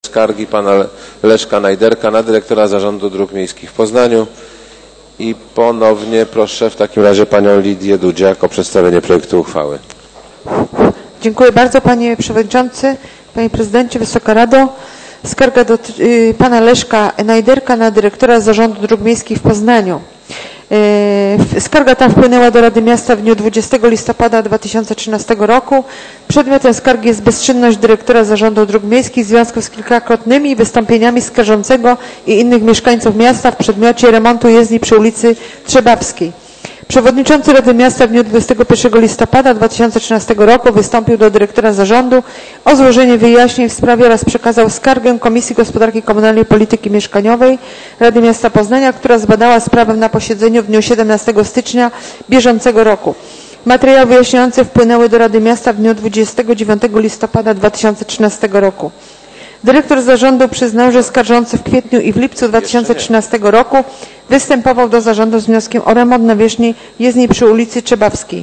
skargi pana Leszka Najderka na dyrektora Zarządu Dróg Miejskich w Poznaniu. I ponownie proszę w takim razie panią Lidię Dudziak o przedstawienie projektu uchwały. Dziękuję bardzo panie przewodniczący, panie prezydencie, Wysoka Rado. Skarga do pana Leszka Najderka na dyrektora Zarządu Dróg Miejskich w Poznaniu. Skarga ta wpłynęła do Rady Miasta w dniu 20 listopada 2013 roku. Przedmiotem skargi jest bezczynność dyrektora Zarządu Dróg Miejskich w związku z kilkakrotnymi wystąpieniami skarżącego i innych mieszkańców miasta w przedmiocie remontu jezdni przy ulicy Trzebawskiej. Przewodniczący Rady Miasta w dniu 21 listopada 2013 roku wystąpił do dyrektora zarządu o złożenie wyjaśnień w sprawie oraz przekazał skargę Komisji Gospodarki Komunalnej i Polityki Mieszkaniowej Rady Miasta Poznania, która zbadała sprawę na posiedzeniu w dniu 17 stycznia bieżącego roku. Materiały wyjaśniające wpłynęły do Rady Miasta w dniu 29 listopada 2013 roku. Dyrektor zarządu przyznał, że skarżący w kwietniu i w lipcu 2013 roku występował do zarządu z wnioskiem o remont nawierzchni jezdni przy ulicy Trzebawskiej.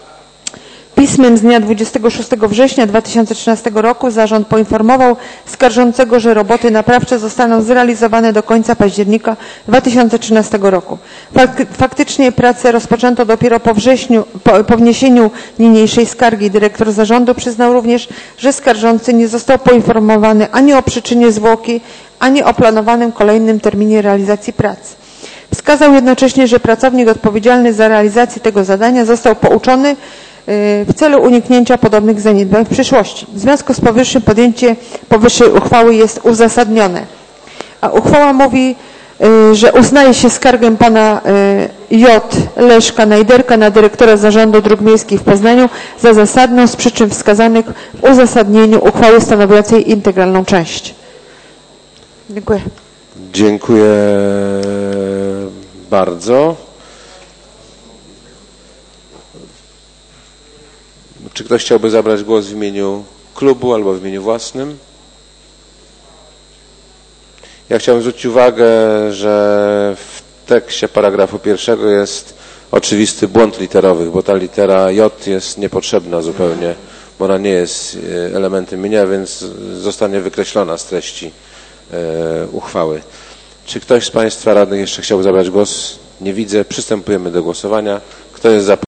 Pismem z dnia 26 września 2013 roku zarząd poinformował skarżącego, że roboty naprawcze zostaną zrealizowane do końca października 2013 roku. Faktycznie pracę rozpoczęto dopiero po wniesieniu niniejszej skargi. Dyrektor zarządu przyznał również, że skarżący nie został poinformowany ani o przyczynie zwłoki, ani o planowanym kolejnym terminie realizacji prac. Wskazał jednocześnie, że pracownik odpowiedzialny za realizację tego zadania został pouczony w celu uniknięcia podobnych zaniedbań w przyszłości. W związku z powyższym podjęcie powyższej uchwały jest uzasadnione. A uchwała mówi, że uznaje się skargę pana J. Leszka Najderka na dyrektora Zarządu Dróg Miejskich w Poznaniu za zasadną z przyczyn wskazanych w uzasadnieniu uchwały stanowiącej integralną część. Dziękuję. Dziękuję bardzo. Czy ktoś chciałby zabrać głos w imieniu klubu albo w imieniu własnym? Ja chciałbym zwrócić uwagę, że w tekście paragrafu pierwszego jest oczywisty błąd literowy, bo ta litera J jest niepotrzebna zupełnie, bo ona nie jest elementem mienia, więc zostanie wykreślona z treści uchwały. Czy ktoś z państwa radnych jeszcze chciałby zabrać głos? Nie widzę. Przystępujemy do głosowania. Kto jest za?